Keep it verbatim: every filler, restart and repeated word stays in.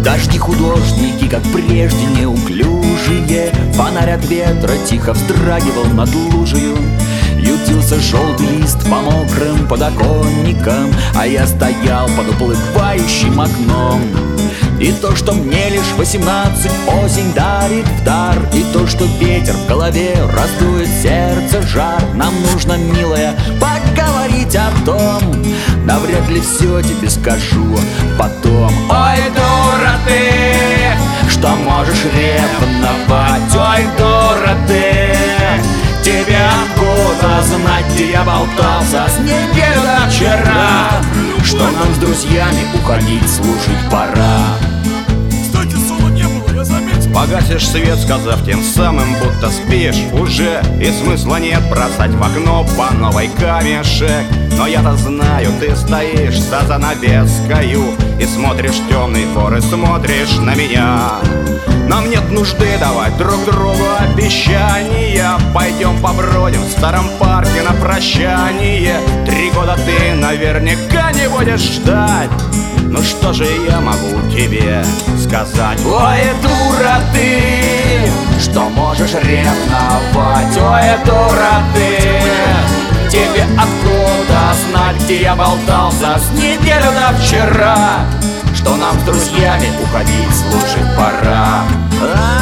Дожди художники, как прежде, неуклюжие. Фонарь от ветра тихо вздрагивал над лужею. Ютился желтый лист по мокрым подоконникам, а я стоял под уплывающим окном. И то, что мне лишь восемнадцать, осень дарит в дар, и то, что ветер в голове раздует сердце жар. Нам нужно, милая, поговорить о том, да вряд ли все тебе скажу потом. Ой, дура ты, что можешь ревновать? Ой, дура ты, тебе откуда знать, где я болтался с неделю до вчера, что нам с друзьями уходить, служить пора. Кстати, соло не было, я заметил. Погасишь свет, сказав тем самым, будто спишь уже, и смысла нет бросать в окно по новой камешек. Но я-то знаю, ты стоишь за занавескою и смотришь в темный двор, и смотришь на меня. Нам нет нужды давать друг другу обещания. Пойдем побродим в старом парке на прощание. Три года ты наверняка не будешь ждать. Ну что же я могу тебе сказать? Ой, дура ты, что можешь ревновать? Ой, дура ты, тебе откуда знать, где я болтался с неделю до вчера, что нам с друзьями уходить, слушать пора.